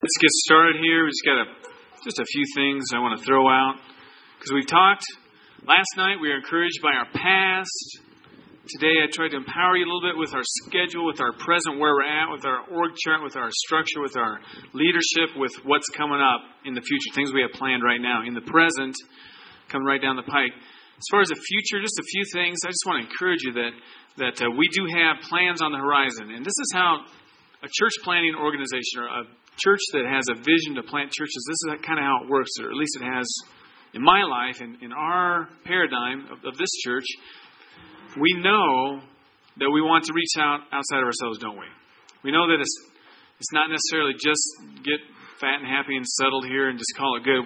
Let's get started here. We've just got just a few things I want to throw out. Because we've talked last night, we were encouraged by our past. Today I tried to empower you a little bit with our schedule, with our present, where we're at, with our org chart, with our structure, with our leadership, with what's coming up in the future, things we have planned right now. In the present, coming right down the pike. As far as the future, just a few things. I just want to encourage you that we do have plans on the horizon. And this is how a church planting organization, or a church that has a vision to plant churches, this is kind of how it works, or at least it has in my life, in our paradigm of this church. We know that we want to reach outside of ourselves, don't we? We know that it's not necessarily just get fat and happy and settled here and just call it good.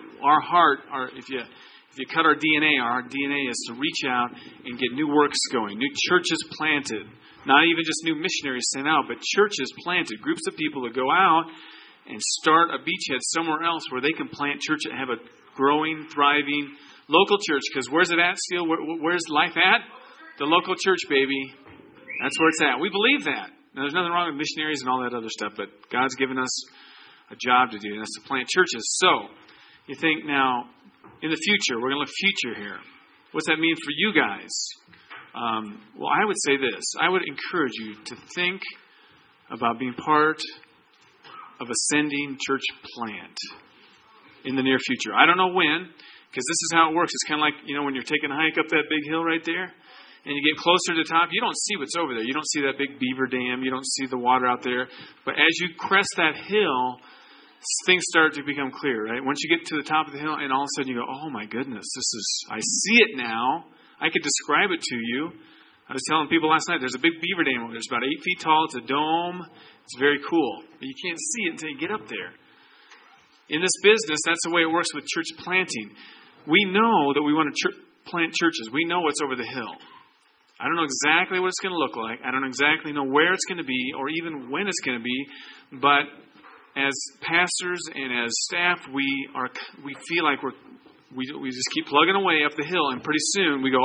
If you cut our DNA is to reach out and get new works going, new churches planted. Not even just new missionaries sent out, but churches planted. Groups of people that go out and start a beachhead somewhere else where they can plant church and have a growing, thriving local church. Because where's it at, Steele? Where's life at? The local church, baby. That's where it's at. We believe that. Now, there's nothing wrong with missionaries and all that other stuff, but God's given us a job to do, and that's to plant churches. So, you think now, in the future, we're going to look future here. What's that mean for you guys? Well, I would say this. I would encourage you to think about being part of Ascending Church Plant in the near future. I don't know when, because this is how it works. It's kind of like, when you're taking a hike up that big hill right there, and you get closer to the top, you don't see what's over there. You don't see that big beaver dam. You don't see the water out there. But as you crest that hill, things start to become clear, right? Once you get to the top of the hill, and all of a sudden you go, oh my goodness, I see it now. I could describe it to you. I was telling people last night, there's a big beaver dam over there. It's about 8 feet tall. It's a dome. It's very cool. But you can't see it until you get up there. In this business, that's the way it works with church planting. We know that we want to plant churches. We know what's over the hill. I don't know exactly what it's going to look like. I don't exactly know where it's going to be or even when it's going to be. But as pastors and as staff, we feel like we just keep plugging away up the hill, and pretty soon we go,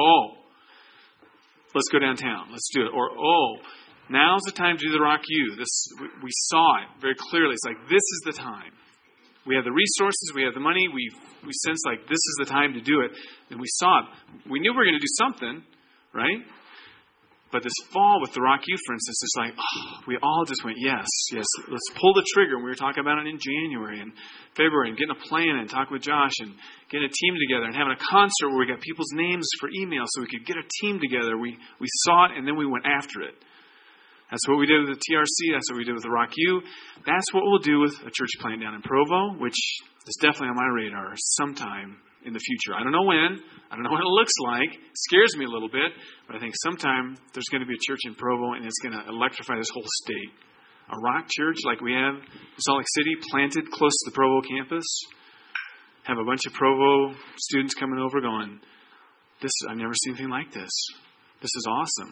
let's go downtown. Let's do it. Or, now's the time to do the Rock U. We saw it very clearly. It's like, this is the time. We have the resources. We have the money. We sense like this is the time to do it. And we saw it. We knew we were going to do something, right? But this fall with the Rock U, for instance, it's like, we all just went, yes, let's pull the trigger. And we were talking about it in January and February and getting a plan and talking with Josh and getting a team together and having a concert where we got people's names for email so we could get a team together. We saw it and then we went after it. That's what we did with the TRC. That's what we did with the Rock U. That's what we'll do with a church plant down in Provo, which is definitely on my radar sometime in the future. I don't know when. I don't know what it looks like. It scares me a little bit. But I think sometime there's going to be a church in Provo, and it's going to electrify this whole state. A rock church like we have in Salt Lake City, planted close to the Provo campus. Have a bunch of Provo students coming over going, I've never seen anything like this. This is awesome.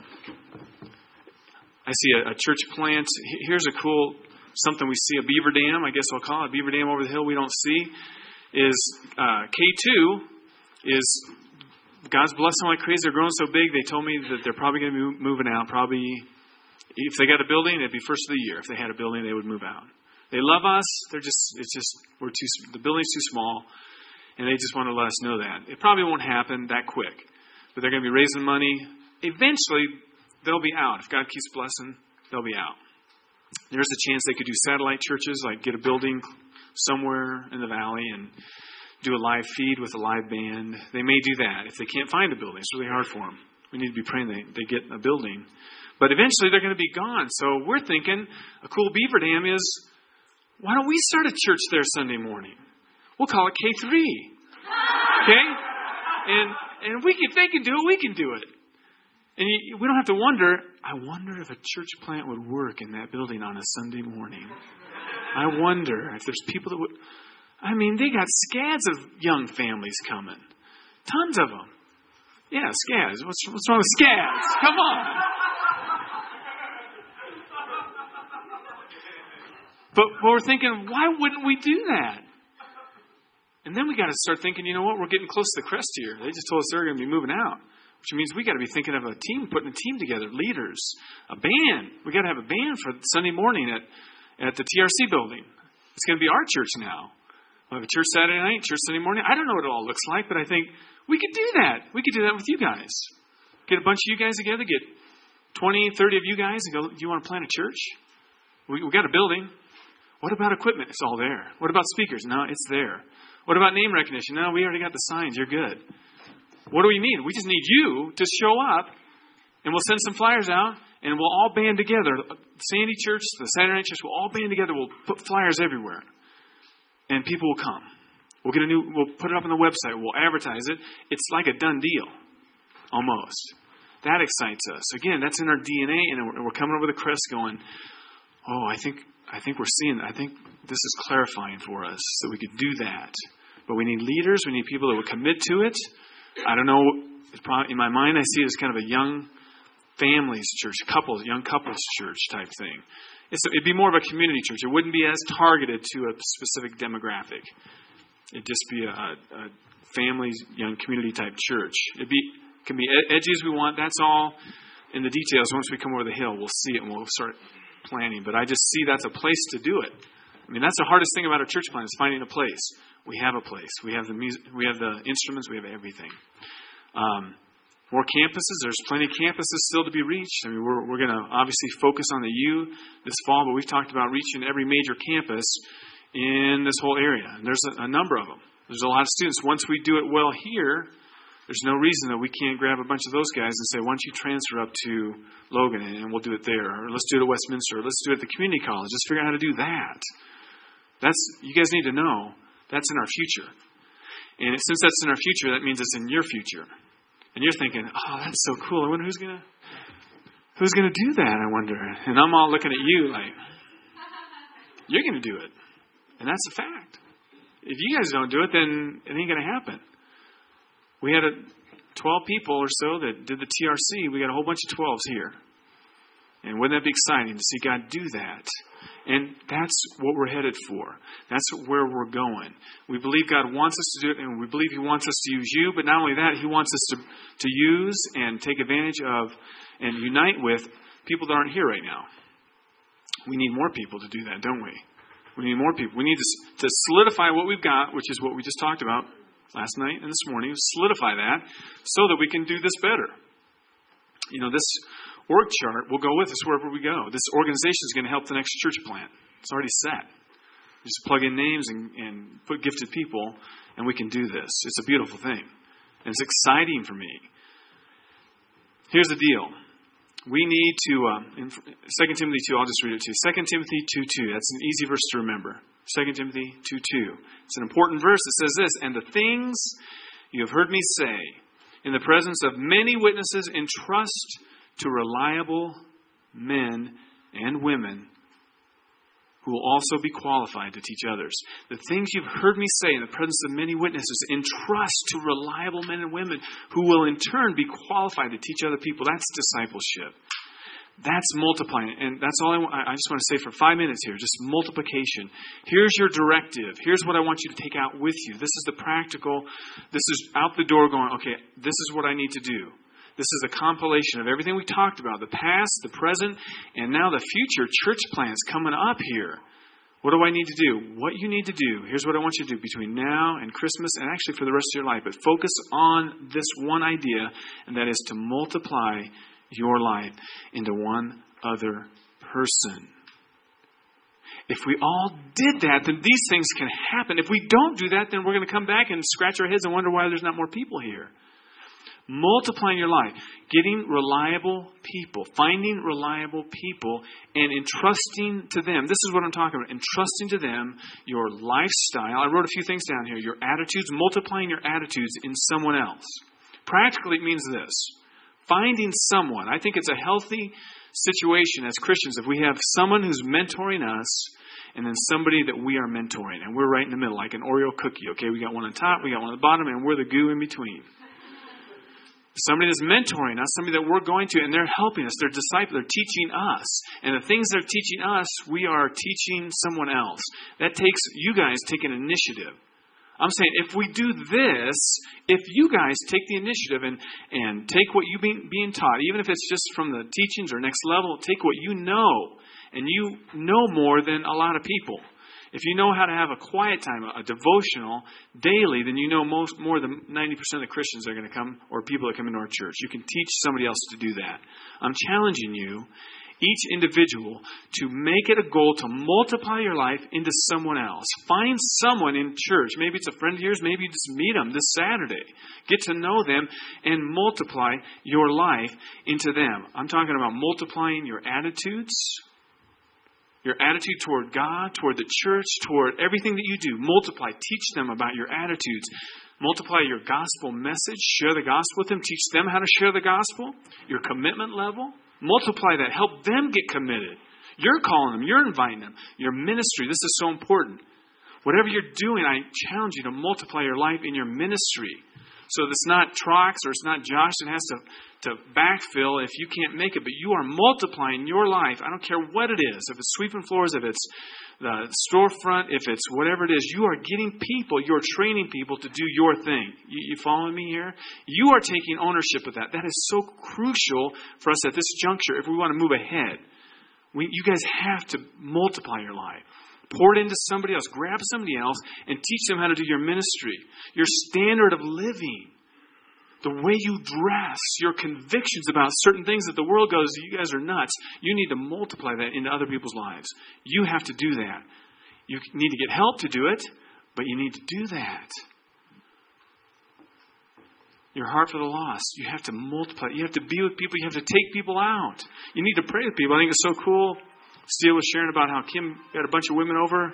I see a church plant. Here's a cool, something we see, a beaver dam, I guess I'll call it, a beaver dam over the hill we don't see. Is K2 is God's blessing like crazy. They're growing so big. They told me that they're probably going to be moving out. Probably if they got a building, it'd be first of the year. If they had a building, they would move out. They love us. The building's too small, and they just want to let us know that. It probably won't happen that quick, but they're going to be raising money. Eventually, they'll be out. If God keeps blessing, they'll be out. There's a chance they could do satellite churches, like get a building somewhere in the valley and do a live feed with a live band. They may do that if they can't find a building. It's really hard for them. We need to be praying they get a building. But eventually they're going to be gone. So we're thinking a cool beaver dam is, why don't we start a church there Sunday morning? We'll call it K3. Okay? And if they can do it, we can do it. And we don't have to wonder, I wonder if a church plant would work in that building on a Sunday morning. I wonder if there's people that would... they got scads of young families coming. Tons of them. Yeah, scads. What's wrong with scads? Come on. But we're thinking, why wouldn't we do that? And then we got to start thinking, you know what? We're getting close to the crest here. They just told us they're going to be moving out. Which means we got to be thinking of a team, putting a team together, leaders, a band. We got to have a band for Sunday morning at the TRC building. It's going to be our church now. We'll have a church Saturday night, church Sunday morning. I don't know what it all looks like, but I think we could do that. We could do that with you guys. Get a bunch of you guys together, get 20, 30 of you guys and go, do you want to plant a church? We got a building. What about equipment? It's all there. What about speakers? No, it's there. What about name recognition? No, we already got the signs. You're good. What do we need? We just need you to show up, and we'll send some flyers out, and we'll all band together. Sandy Church, the Saturday Night Church, we'll all band together. We'll put flyers everywhere, and people will come. We'll put it up on the website. We'll advertise it. It's like a done deal, almost. That excites us. Again, that's in our DNA, and we're coming up with a crest going, oh, I think we're seeing, I think this is clarifying for us that we could do that. But we need leaders. We need people that will commit to it. I don't know. In my mind, I see it as kind of a young families church, young couples church type thing. It'd be more of a community church. It wouldn't be as targeted to a specific demographic. It'd just be a families, young community type church. It can be edgy as we want. That's all in the details. Once we come over the hill, we'll see it and we'll start planning. But I just see that's a place to do it. I mean, that's the hardest thing about our church plan is finding a place. We have a place. We have the music. We have the instruments. We have everything. More campuses. There's plenty of campuses still to be reached. I mean, we're going to obviously focus on the U this fall, but we've talked about reaching every major campus in this whole area. And there's a number of them. There's a lot of students. Once we do it well here, there's no reason that we can't grab a bunch of those guys and say, why don't you transfer up to Logan and we'll do it there. Or let's do it at Westminster. Or let's do it at the community college. Let's figure out how to do that. You guys need to know that's in our future. And since that's in our future, that means it's in your future. And you're thinking, oh, that's so cool. I wonder who's gonna do that, I wonder. And I'm all looking at you like, you're going to do it. And that's a fact. If you guys don't do it, then it ain't going to happen. We had 12 people or so that did the TRC. We got a whole bunch of 12s here. And wouldn't that be exciting to see God do that? And that's what we're headed for. That's where we're going. We believe God wants us to do it, and we believe He wants us to use you. But not only that, He wants us to use and take advantage of and unite with people that aren't here right now. We need more people to do that, don't we? We need more people. We need to solidify what we've got, which is what we just talked about last night and this morning. Solidify that so that we can do this better. You know, this org chart will go with us wherever we go. This organization is going to help the next church plant. It's already set. Just plug in names and put gifted people, and we can do this. It's a beautiful thing. And it's exciting for me. Here's the deal. We need to, in 2 Timothy 2, I'll just read it to you. 2 Timothy 2:2. That's an easy verse to remember. 2 Timothy 2:2. It's an important verse. It says this, and the things you have heard me say in the presence of many witnesses, entrust to reliable men and women who will also be qualified to teach others. The things you've heard me say in the presence of many witnesses, entrust to reliable men and women who will in turn be qualified to teach other people. That's discipleship. That's multiplying. And that's all I just want to say for 5 minutes here. Just multiplication. Here's your directive. Here's what I want you to take out with you. This is the practical. This is out the door going, okay, this is what I need to do. This is a compilation of everything we talked about. The past, the present, and now the future church plans coming up here. What do I need to do? What you need to do. Here's what I want you to do between now and Christmas and actually for the rest of your life. But focus on this one idea, and that is to multiply your life into one other person. If we all did that, then these things can happen. If we don't do that, then we're going to come back and scratch our heads and wonder why there's not more people here. Multiplying your life, getting reliable people, finding reliable people, and entrusting to them. This is what I'm talking about. Entrusting to them your lifestyle. I wrote a few things down here. Your attitudes, multiplying your attitudes in someone else. Practically, it means this. Finding someone. I think it's a healthy situation as Christians if we have someone who's mentoring us and then somebody that we are mentoring. And we're right in the middle, like an Oreo cookie. Okay, we got one on top, we got one on the bottom, and we're the goo in between. Somebody that's mentoring us, somebody that we're going to, and they're helping us. They're disciples. They're teaching us. And the things they're teaching us, we are teaching someone else. That takes you guys taking initiative. I'm saying if we do this, if you guys take the initiative and take what you've being taught, even if it's just from the teachings or next level, take what you know, and you know more than a lot of people. If you know how to have a quiet time, a devotional daily, then you know more than 90% of the Christians that are going to come, or people that come into our church. You can teach somebody else to do that. I'm challenging you, each individual, to make it a goal to multiply your life into someone else. Find someone in church. Maybe it's a friend of yours. Maybe you just meet them this Saturday. Get to know them and multiply your life into them. I'm talking about multiplying your attitudes, your attitude toward God, toward the church, toward everything that you do. Multiply. Teach them about your attitudes. Multiply your gospel message. Share the gospel with them. Teach them how to share the gospel. Your commitment level. Multiply that. Help them get committed. You're calling them. You're inviting them. Your ministry. This is so important. Whatever you're doing, I challenge you to multiply your life in your ministry. So it's not Trox or it's not Josh that has to backfill if you can't make it. But you are multiplying your life. I don't care what it is. If it's sweeping floors, if it's the storefront, if it's whatever it is. You are getting people. You're training people to do your thing. You following me here? You are taking ownership of that. That is so crucial for us at this juncture if we want to move ahead. You guys have to multiply your life. Pour it into somebody else. Grab somebody else and teach them how to do your ministry. Your standard of living. The way you dress. Your convictions about certain things that the world goes, you guys are nuts. You need to multiply that into other people's lives. You have to do that. You need to get help to do it, but you need to do that. Your heart for the lost. You have to multiply. You have to be with people. You have to take people out. You need to pray with people. I think it's so cool. Steele was sharing about how Kim got a bunch of women over.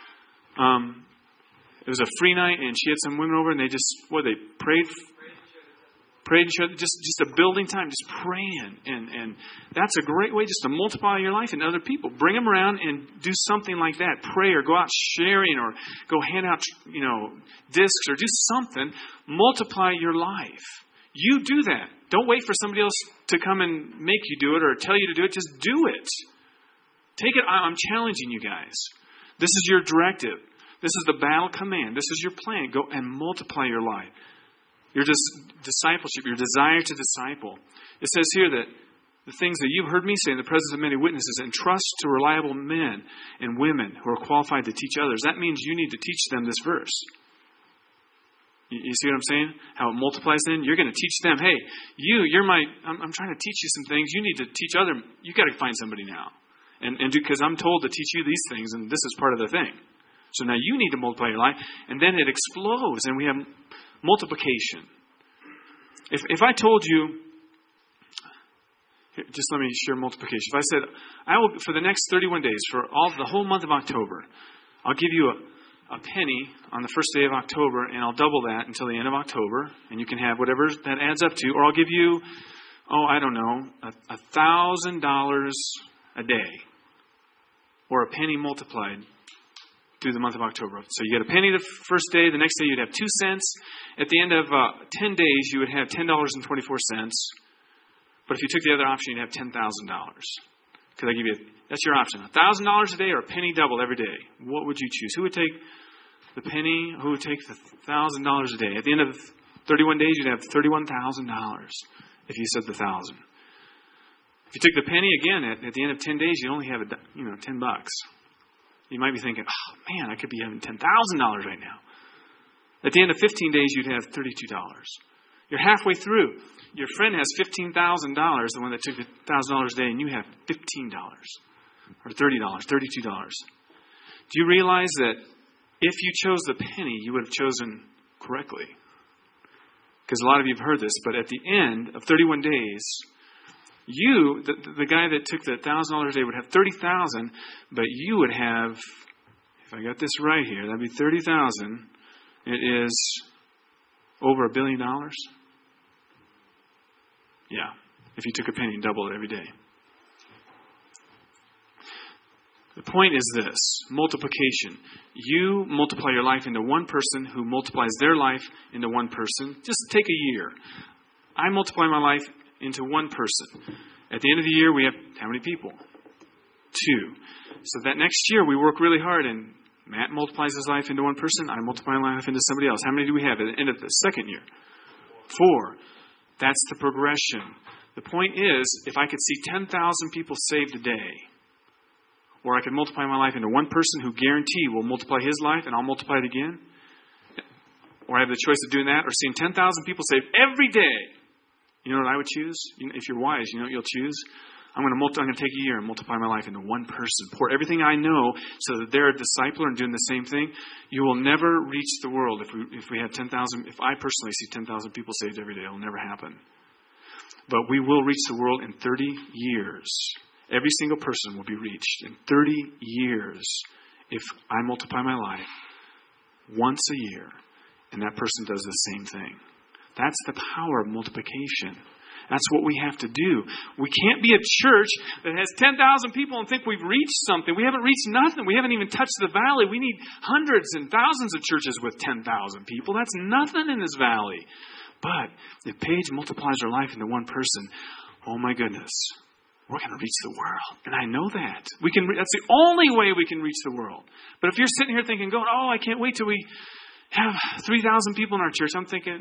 It was a free night, and she had some women over, and they just, they prayed and shared, just a building time, just praying. And that's a great way just to multiply your life in other people. Bring them around and do something like that. Pray or go out sharing or go hand out, discs or do something. Multiply your life. You do that. Don't wait for somebody else to come and make you do it or tell you to do it. Just do it. Take it. I'm challenging you guys. This is your directive. This is the battle command. This is your plan. Go and multiply your life. Your discipleship, your desire to disciple. It says here that the things that you've heard me say in the presence of many witnesses, entrust to reliable men and women who are qualified to teach others. That means you need to teach them this verse. You see what I'm saying? How it multiplies then? You're going to teach them, hey, I'm trying to teach you some things. You need to teach you got to find somebody now. And because I'm told to teach you these things, and this is part of the thing. So now you need to multiply your life, and then it explodes, and we have multiplication. If I told you, just let me share multiplication. If I said, I will for the next 31 days, for the whole month of October, I'll give you a penny on the first day of October, and I'll double that until the end of October, and you can have whatever that adds up to, or I'll give you, $1,000 a day, or a penny multiplied through the month of October. So you get a penny the first day, the next day you'd have 2 cents. At the end of 10 days, you would have $10.24. But if you took the other option, you'd have $10,000. Because that's your option. $1,000 a day or a penny double every day. What would you choose? Who would take the penny? Who would take the $1,000 a day? At the end of 31 days, you'd have $31,000 if you said the 1,000. If you took the penny again, at the end of 10 days, you only have $10. You might be thinking, oh man, I could be having $10,000 right now. At the end of 15 days, you'd have $32. You're halfway through. Your friend has $15,000, the one that took the $1,000 a day, and you have $15 or $30, $32. Do you realize that if you chose the penny, you would have chosen correctly? Because a lot of you have heard this, but at the end of 31 days, you, the guy that took the $1,000 a day would have $30,000, but you would have, if I got this right here, that'd be $30,000. It is over $1 billion. Yeah, if you took a penny and doubled it every day. The point is this, multiplication. You multiply your life into one person who multiplies their life into one person. Just take a year. I multiply my life into one person. At the end of the year, we have how many people? 2. So that next year, we work really hard, and Matt multiplies his life into one person. I multiply my life into somebody else. How many do we have at the end of the second year? 4. That's the progression. The point is, if I could see 10,000 people saved a day, Or I could multiply my life into one person who guarantee will multiply his life and I'll multiply it again. Or I have the choice of doing that or seeing 10,000 people saved every day. You know what I would choose? If you're wise, you know what you'll choose? I'm going to take a year and multiply my life into one person. Pour everything I know so that they're a discipler and doing the same thing. You will never reach the world if we have 10,000. If I personally see 10,000 people saved every day, it will never happen. But we will reach the world in 30 years. Every single person will be reached in 30 years if I multiply my life once a year and that person does the same thing. That's the power of multiplication. That's what we have to do. We can't be a church that has 10,000 people and think we've reached something. We haven't reached nothing. We haven't even touched the valley. We need hundreds and thousands of churches with 10,000 people. That's nothing in this valley. But if Paige multiplies her life into one person, oh my goodness, we're going to reach the world. And I know that. That's the only way we can reach the world. But if you're sitting here thinking, I can't wait till we have 3,000 people in our church, I'm thinking,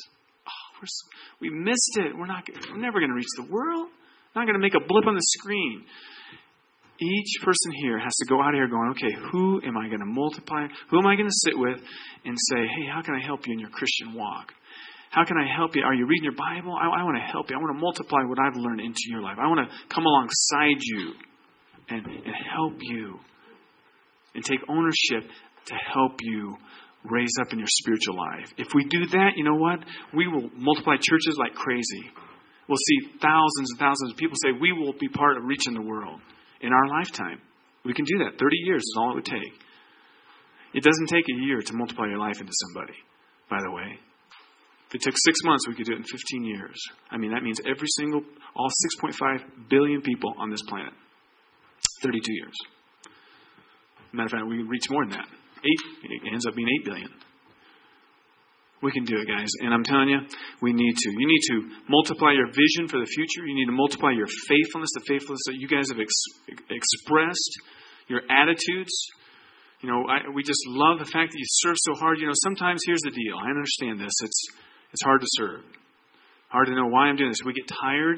we missed it. We're never going to reach the world. Not going to make a blip on the screen. Each person here has to go out of here going, okay, who am I going to multiply? Who am I going to sit with and say, hey, how can I help you in your Christian walk? How can I help you? Are you reading your Bible? I want to help you. I want to multiply what I've learned into your life. I want to come alongside you and help you and take ownership to help you raise up in your spiritual life. If we do that, you know what? We will multiply churches like crazy. We'll see thousands and thousands of people say, we will be part of reaching the world in our lifetime. We can do that. 30 years is all it would take. It doesn't take a year to multiply your life into somebody, by the way. If it took 6 months, we could do it in 15 years. I mean, that means all 6.5 billion people on this planet. 32 years. Matter of fact, we can reach more than that. It ends up being 8 billion. We can do it, guys. And I'm telling you, we need to. You need to multiply your vision for the future. You need to multiply your faithfulness, the faithfulness that you guys have expressed, your attitudes. We just love the fact that you serve so hard. Sometimes here's the deal. I understand this. It's hard to serve. Hard to know why I'm doing this. We get tired.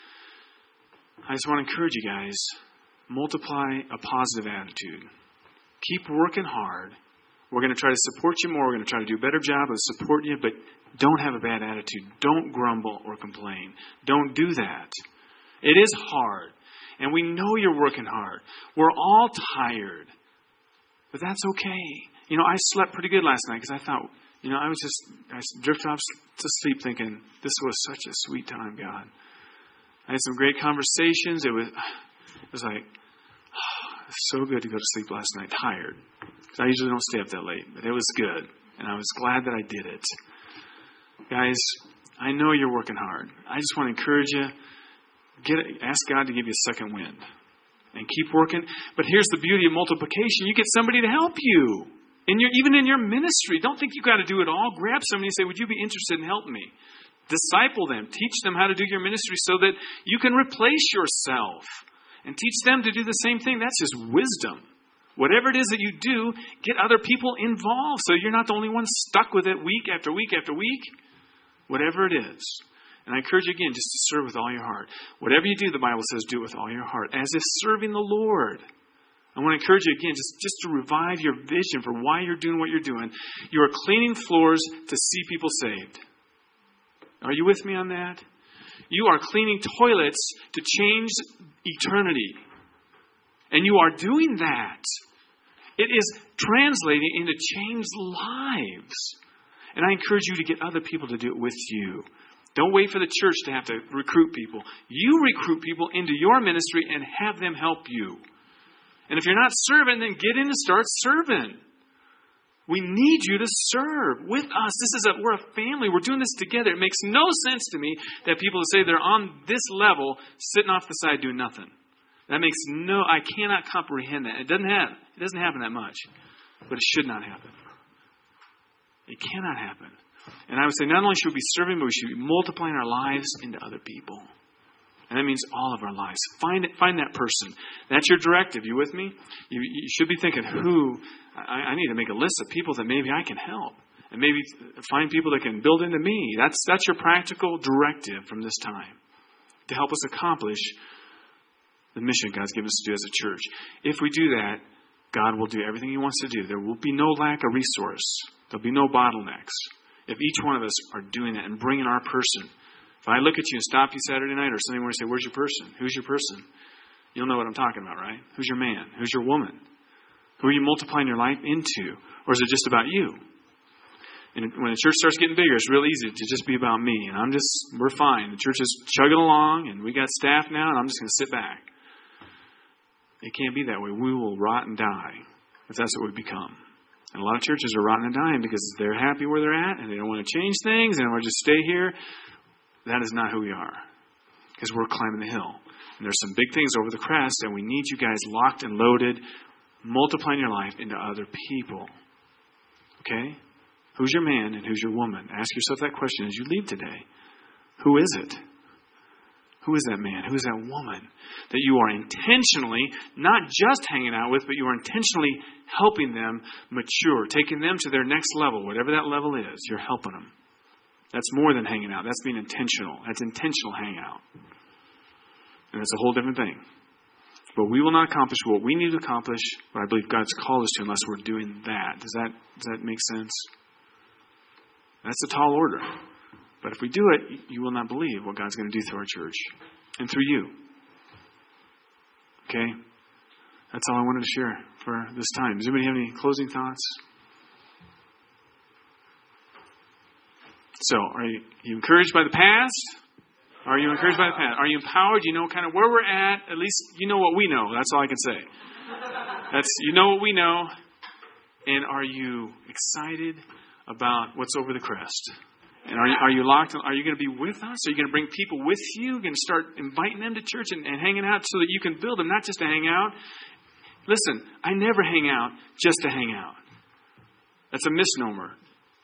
I just want to encourage you guys. Multiply a positive attitude. Keep working hard. We're going to try to support you more. We're going to try to do a better job of supporting you, but don't have a bad attitude. Don't grumble or complain. Don't do that. It is hard, and we know you're working hard. We're all tired, but that's okay. I slept pretty good last night because I thought, I drifted off to sleep thinking, this was such a sweet time, God. I had some great conversations. It was like, so good to go to sleep last night, tired. I usually don't stay up that late, but it was good. And I was glad that I did it. Guys, I know you're working hard. I just want to encourage you, ask God to give you a second wind. And keep working. But here's the beauty of multiplication. You get somebody to help you. Even in your ministry. Don't think you got to do it all. Grab somebody and say, would you be interested in helping me? Disciple them. Teach them how to do your ministry so that you can replace yourself. And teach them to do the same thing. That's just wisdom. Whatever it is that you do, get other people involved so you're not the only one stuck with it week after week after week. Whatever it is. And I encourage you again just to serve with all your heart. Whatever you do, the Bible says, do it with all your heart. As if serving the Lord. I want to encourage you again just to revive your vision for why you're doing what you're doing. You are cleaning floors to see people saved. Are you with me on that? You are cleaning toilets to change eternity. And you are doing that. It is translating into changed lives. And I encourage you to get other people to do it with you. Don't wait for the church to have to recruit people. You recruit people into your ministry and have them help you. And if you're not serving, then get in and start serving. We need you to serve with us. We're a family. We're doing this together. It makes no sense to me that people say they're on this level, sitting off the side doing nothing. I cannot comprehend that. It doesn't happen that much. But it should not happen. It cannot happen. And I would say not only should we be serving, but we should be multiplying our lives into other people. And that means all of our lives. Find that person. That's your directive. You with me? You should be thinking, I need to make a list of people that maybe I can help. And maybe find people that can build into me. That's your practical directive from this time. To help us accomplish the mission God's given us to do as a church. If we do that, God will do everything He wants to do. There will be no lack of resource. There'll be no bottlenecks. If each one of us are doing that and bringing our person. If I look at you and stop you Saturday night or Sunday morning and say, where's your person? Who's your person? You'll know what I'm talking about, right? Who's your man? Who's your woman? Who are you multiplying your life into? Or is it just about you? And when the church starts getting bigger, it's real easy to just be about me. And we're fine. The church is chugging along and we got staff now and I'm just going to sit back. It can't be that way. We will rot and die if that's what we become. And a lot of churches are rotting and dying because they're happy where they're at and they don't want to change things and they want to just stay here. That is not who we are. Because we're climbing the hill. And there's some big things over the crest and we need you guys locked and loaded, multiplying your life into other people. Okay? Who's your man and who's your woman? Ask yourself that question as you leave today. Who is it? Who is that man? Who is that woman that you are intentionally, not just hanging out with, but you are intentionally helping them mature, taking them to their next level, whatever that level is, you're helping them. That's more than hanging out. That's being intentional. That's intentional hangout. And it's a whole different thing. But we will not accomplish what we need to accomplish, what I believe God's called us to, unless we're doing that. Does that make sense? That's a tall order. But if we do it, you will not believe what God's going to do through our church and through you. Okay? That's all I wanted to share for this time. Does anybody have any closing thoughts? So, are you encouraged by the past? Are you encouraged by the past? Are you empowered? You know kind of where we're at. At least you know what we know. That's all I can say. You know what we know. And are you excited about what's over the crest? And are you locked? Are you going to be with us? Are you going to bring people with you? Are you going to start inviting them to church and hanging out so that you can build them, not just to hang out? Listen, I never hang out just to hang out. That's a misnomer.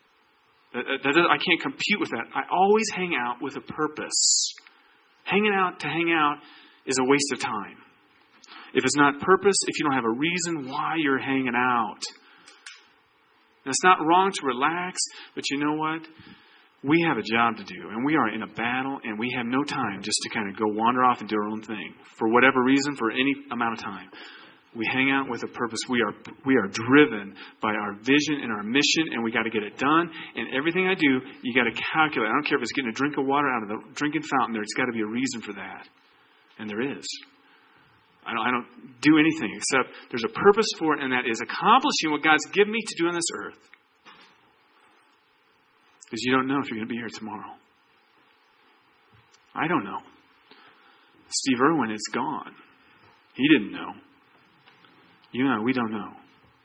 I can't compute with that. I always hang out with a purpose. Hanging out to hang out is a waste of time. If it's not purpose, if you don't have a reason why you're hanging out. And it's not wrong to relax, but you know what? We have a job to do, and we are in a battle, and we have no time just to kind of go wander off and do our own thing. For whatever reason, for any amount of time. We hang out with a purpose. We are driven by our vision and our mission, and we got to get it done. And everything I do, you got to calculate. I don't care if it's getting a drink of water out of the drinking fountain. There's got to be a reason for that, and there is. I don't do anything except there's a purpose for it, and that is accomplishing what God's given me to do on this earth. Because you don't know if you're going to be here tomorrow. I don't know. Steve Irwin is gone. He didn't know. You know, we don't know.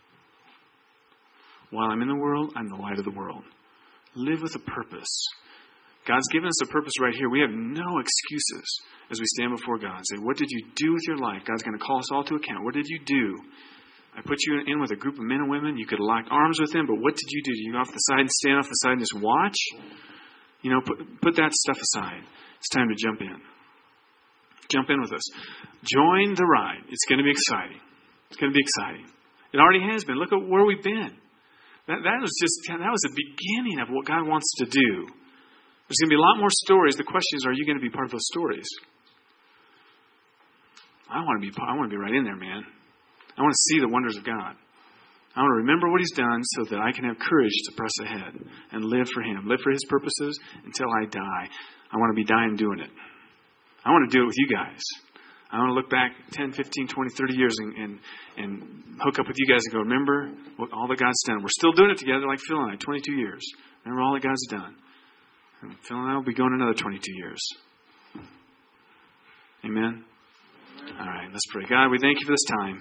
While I'm in the world, I'm the light of the world. Live with a purpose. God's given us a purpose right here. We have no excuses as we stand before God and say, what did you do with your life? God's going to call us all to account. What did you do? I put you in with a group of men and women. You could have locked arms with them, but what did you do? Did you go off the side and stand off the side and just watch? You know, put that stuff aside. It's time to jump in. Jump in with us. Join the ride. It's going to be exciting. It's going to be exciting. It already has been. Look at where we've been. That was the beginning of what God wants to do. There's going to be a lot more stories. The question is, are you going to be part of those stories? I want to be right in there, man. I want to see the wonders of God. I want to remember what He's done so that I can have courage to press ahead and live for Him. Live for His purposes until I die. I want to be dying doing it. I want to do it with you guys. I want to look back 10, 15, 20, 30 years and hook up with you guys and go, remember all that God's done. We're still doing it together like Phil and I, 22 years. Remember all that God's done. And Phil and I will be going another 22 years. Amen? All right, let's pray. God, we thank you for this time.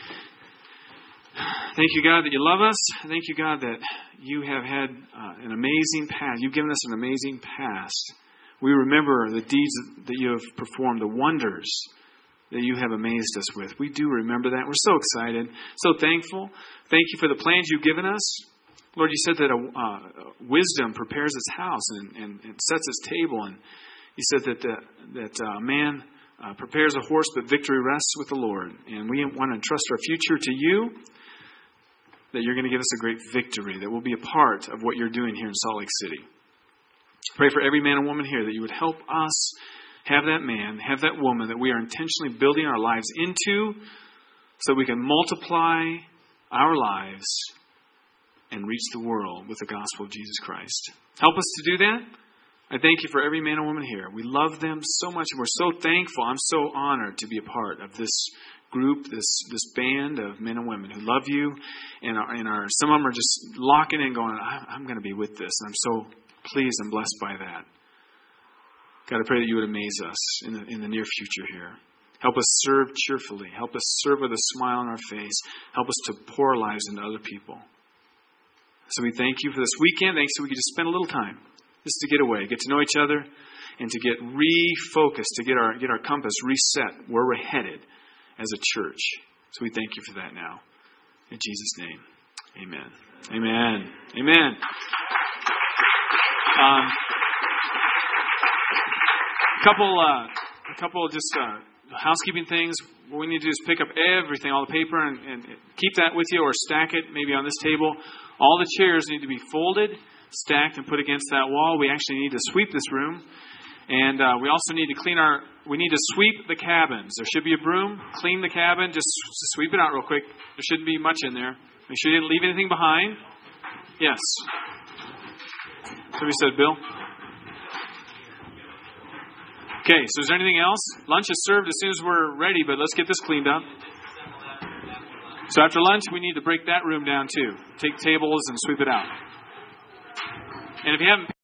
Thank you, God, that you love us. Thank you, God, that you have had an amazing past. You've given us an amazing past. We remember the deeds that you have performed, the wonders that you have amazed us with. We do remember that. We're so excited, so thankful. Thank you for the plans you've given us. Lord, you said that wisdom prepares its house and sets its table. And you said that man prepares a horse, but victory rests with the Lord. And we want to entrust our future to you, that you're going to give us a great victory, that will be a part of what you're doing here in Salt Lake City. Pray for every man and woman here that you would help us have that man, have that woman that we are intentionally building our lives into so we can multiply our lives and reach the world with the gospel of Jesus Christ. Help us to do that. I thank you for every man and woman here. We love them so much, and we're so thankful. I'm so honored to be a part of this group, this band of men and women who love you, and are some of them are just locking in, going, I'm going to be with this, and I'm so pleased and blessed by that. God, I pray that you would amaze us in the near future here. Help us serve cheerfully. Help us serve with a smile on our face. Help us to pour our lives into other people. So we thank you for this weekend. Thanks that we could just spend a little time just to get away, get to know each other, and to get refocused, to get our compass reset where we're headed as a church. So we thank you for that now. In Jesus' name, amen. Amen. Amen. A couple just housekeeping things. What we need to do is pick up everything, all the paper, and keep that with you, or stack it maybe on this table. All the chairs need to be folded, stacked, and put against that wall. We actually need to sweep this room. And we also need to we need to sweep the cabins. There should be a broom. Clean the cabin. Just sweep it out real quick. There shouldn't be much in there. Make sure you didn't leave anything behind. Yes. Somebody said, Bill? Okay, so is there anything else? Lunch is served as soon as we're ready, but let's get this cleaned up. So after lunch, we need to break that room down too. Take tables and sweep it out. And if you haven't